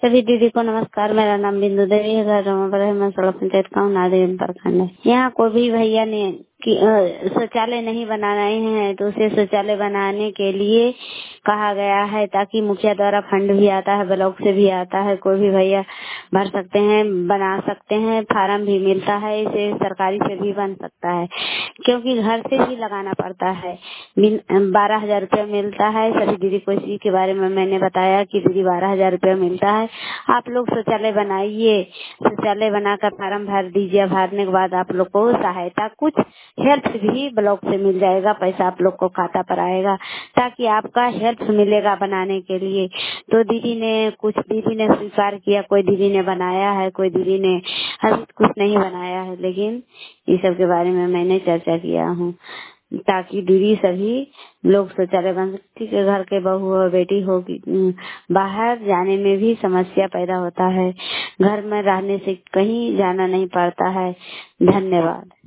सभी दीदी को नमस्कार। मेरा नाम बिंदु देवी है। घर रमापुर पंचायत का नादिम प्रखंड है। यहाँ कोई भी भैया ने शौचालय नहीं बनाए हैं तो उसे शौचालय बनाने के लिए कहा गया है, ताकि मुखिया द्वारा फंड भी आता है, ब्लॉक से भी आता है। कोई भी भैया भर सकते हैं, बना सकते हैं, फार्म भी मिलता है, इसे सरकारी से भी बन सकता है, क्योंकि घर से ही लगाना पड़ता है। 12,000 रुपया मिलता है। सभी दीदी को इसी के बारे में मैंने बताया कि दीदी 12,000 रुपया मिलता है, आप लोग शौचालय बनाइए। शौचालय बनाकर फार्म भर दीजिए। भरने के बाद आप लोग को सहायता कुछ हेल्प भी ब्लॉक से मिल जाएगा, पैसा आप लोग को खाता पर आएगा, ताकि आपका हेल्प मिलेगा बनाने के लिए। तो कुछ दीदी ने स्वीकार किया, कोई दीदी ने बनाया है, कोई दीदी ने अभी कुछ नहीं बनाया है, लेकिन इस सब के बारे में मैंने चर्चा किया हूँ, ताकि दीदी सभी लोग शौचालय बन सकती है। घर के बहू हो, बेटी हो, बाहर जाने में भी समस्या पैदा होता है, घर में रहने से कहीं जाना नहीं पड़ता है। धन्यवाद।